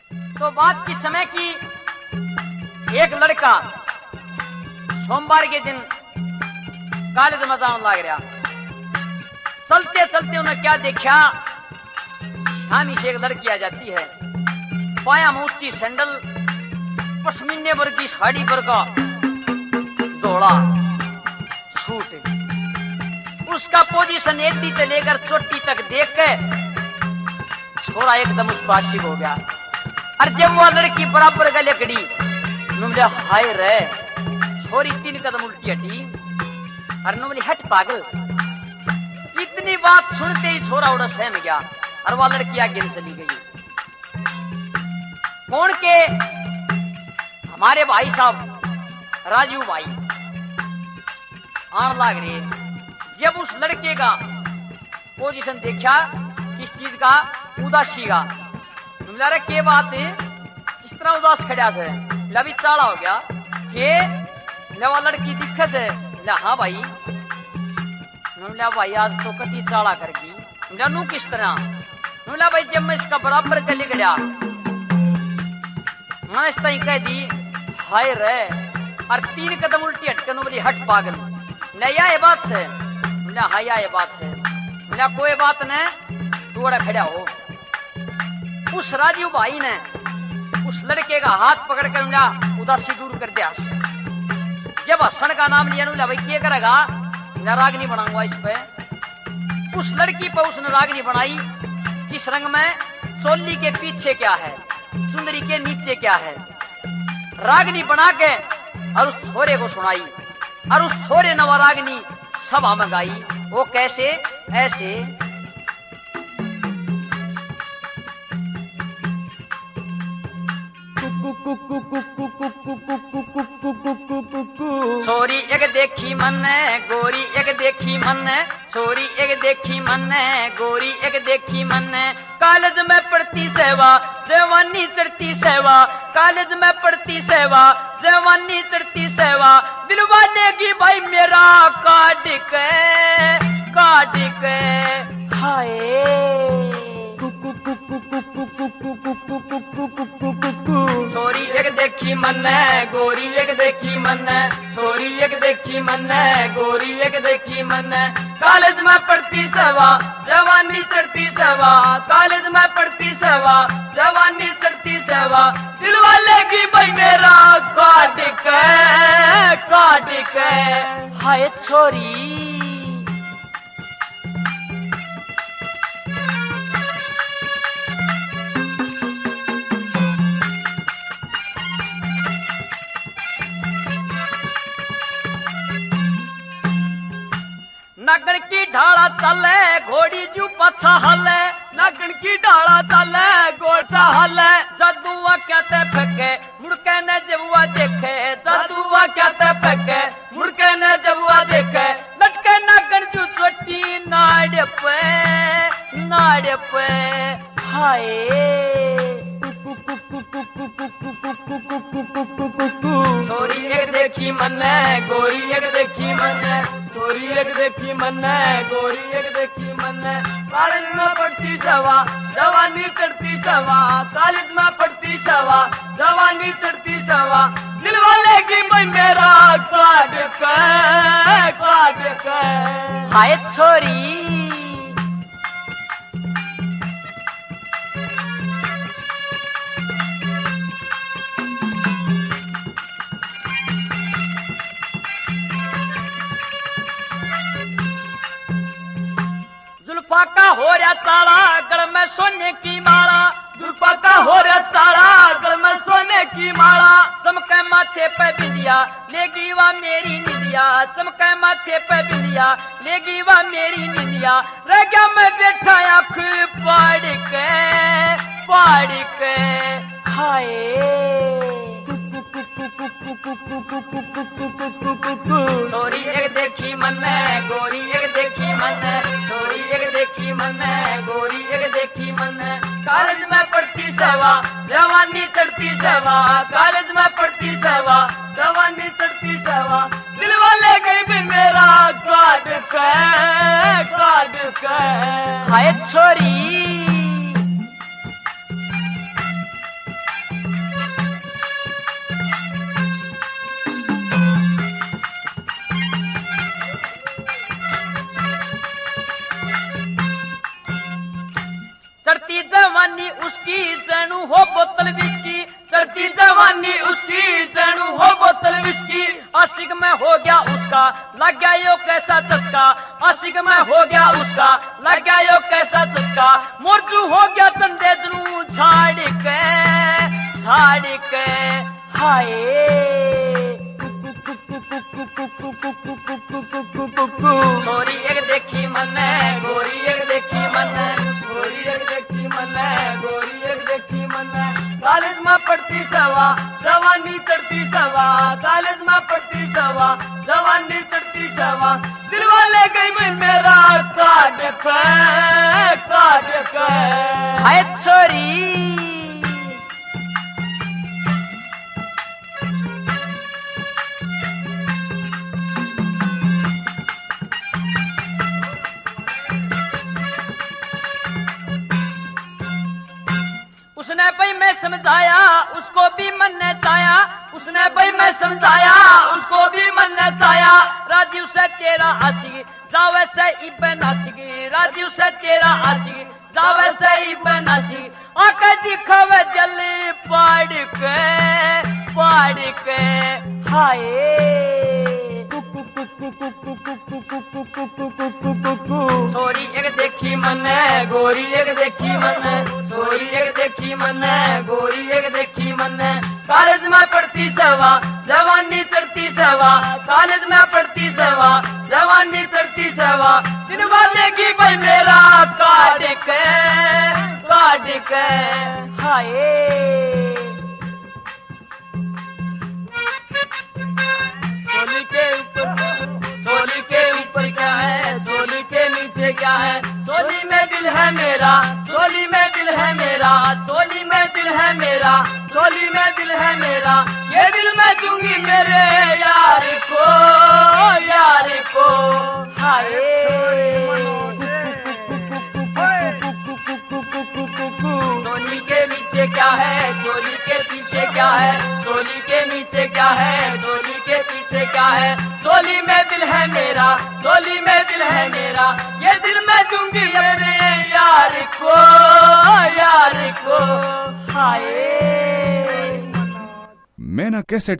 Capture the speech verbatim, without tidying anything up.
तो बात की समय की, एक लड़का सोमवार के दिन कॉलेज में जाने लग रहा। चलते चलते उन्हें क्या देखा, शामी से एक लड़की आ जाती है, पाया में ऊंची सैंडल, पश्मीने पर की साड़ी पर का धोड़ा सूट, उसका पोजीशन एड्डी से लेकर चोटी तक देख के छोरा एकदम उस पर आशिक हो गया। और जब वो लड़की बराबर गले खड़ी, नुमले हाय रे, छोरी तीन कदम उल्टी हटी और नुमली हट पागल। इतनी बात सुनते ही छोरा उड़ा सहम गया और वह लड़की आगे चली गई। कौन के? हमारे भाई साहब राजू भाई आन लाग रहे। जब उस लड़के का पोजीशन देखा, किस चीज का, उदासी का, रे के बात है, किस तरह उदास खड़ा से लभी चाला हो गया के लवा लड़की दिखे से ला। हाँ भाई, नुमला भाई आज तो कति चाला करगी। नू किस तरह? नुमला भाई जब मैं इसका बराबर गले गया, मैं इस तरह कह दी हाय रे, और तीन कदम उल्टी हटकर नुमली हट पागल। नया ये बात से मिला, हाया ये बात से मिला, कोई बात नहीं, तू बड़ा खड़ा हो। उस राजीव भाई ने उस लड़के का हाथ पकड़कर मिला उदासी दूर कर दिया। जब हसन का नाम लिया नुला भाई क्या करेगा, मैं रागनी बनाऊंगा इस पे। उस लड़की पर उसने रागनी बनाई। किस रंग में? चोली के पीछे क्या है, चुंदरी के नीचे क्या है, रागनी बना के और उस छोरे को सुनाई। और उस छोरे ने वो रागनी सभा में गाई। वो कैसे? ऐसे छोरी एक देखी मन, गोरी एक देखी मन, छोरी एक देखी मन, गोरी एक देखी मन। कॉलेज में पढ़ती सेवा, जवानी चढ़ती सेवा, कॉलेज में पढ़ती सेवा, जवानी चढ़ती सेवा। दिलवा लेगी भाई मेरा काट के, काट के हाय। छोरी एक देखी मन, गोरी एक देखी मन, छोरी एक देखी मन, गोरी एक देखी मन। कॉलेज में पढ़ती सेवा, जवानी चढ़ती सेवा, कॉलेज में पढ़ती सेवा, जवानी चढ़ती सेवा। दिलवा लेगी भाई मेरा काट के, काट के हाय छोरी। नागन की ढाला चले, घोड़ी जू पछा हले, नागन की ढाला चले, गोचा हले। जदुआ कहते फेंके, मुड़के ने जबुआ देखे, जदुआ कहते फेंके, मुड़के ने जबुआ देखे। लटके नागन जू चोटी नाड़ पे, नाड़ पे हाय। छोरी एक देखी मन, गोरी एक देखी मन, छोरी एक देखी मन, गोरी एक देखी मन। कॉलेज में पढ़ती सेवा, जवानी चढ़ती सेवा, कॉलेज में पढ़ती सेवा, जवानी चढ़ती सेवा। दिलवा लेगी मैं मेरा काट के, काट के हाय छोरी। जुल्फा का हो रहा ताला, गल में सोने की माला, जुल्फा का हो रहा ताला, गल में सोने की माला। चमके माथे पे बिंदिया, लेगी वा मेरी निंदिया, चमके माथे पे बिंदिया, लेगी वा मेरी निंदिया। रह गया मैं बैठा आँख पाड़ के, पाड़ के हाय। छोरी एक देखी मन, गोरी एक देखी मन, छोरी एक देखी मन, गोरी एक देखी मन। कॉलेज में पढ़ती सेवा, जवानी चढ़ती सेवा, कॉलेज में पढ़ती सेवा, जवानी चढ़ती सेवा। दिलवा ले गई भी मेरा काट के, काट के हाय छोरी। जवानी उसकी जैनू हो बोतल विस्की, चढ़ती जवानी उसकी जैनू हो बोतल विस्की। आशिक में हो गया उसका लग गया यो कैसा चस्का, आशिक में हो गया उसका लग गया यो कैसा चस्का। मोरजू हो गया तंदे जनू झाड़ के झाड़ के हाय। छोरी एक देखी मने गोरी एक देखी मने, गोरी एक देखी मने गोरी एक देखी मने। कॉलेज में पढ़ती सवा जवानी चढ़ती सवा, कॉलेज में पढ़ती सवा जवानी चढ़ती सवा। दिल वाले गई में मेरा काट के काट के हाय छोरी। उसने भाई मैं समझाया उसको भी मन ने चाया, उसने भाई मैं समझाया उसको भी मन ने चाया। राजीव से तेरा आशिक जावे से इब्न आशिक, राजीव से तेरा आशिक जावे से इब्न आशिक। आके दिखावे जल्दी पाड़ के पाड़ के हाय। छोरी एक देखी मने गोरी एक देखी मने, छोरी एक देखी मने गोरी एक देखी मने। कॉलेज में पढ़ती सवा जवानी चढ़ती सवा, कॉलेज में पढ़ती सवा जवानी चढ़ती सवा। दिन वालेगी भाई मेरा काट के काट के हाय। चोली के ऊपर चोली के ऊपर क्या है, चोली के नीचे क्या है। चोली में दिल है मेरा, चोली में दिल है मेरा, चोली में दिल है मेरा, चोली में दिल है मेरा। ये दिल मैं दूंगी मेरे यार को यार को हाय। चोली के नीचे क्या है, चोली के पीछे क्या है, चोली के नीचे क्या है, चोली के पीछे क्या है। चोली में दिल है मेरा, चोली में दिल है मेरा। ये दिल मैं दूंगी मेरे यार को यार को हाय। मैना कैसेट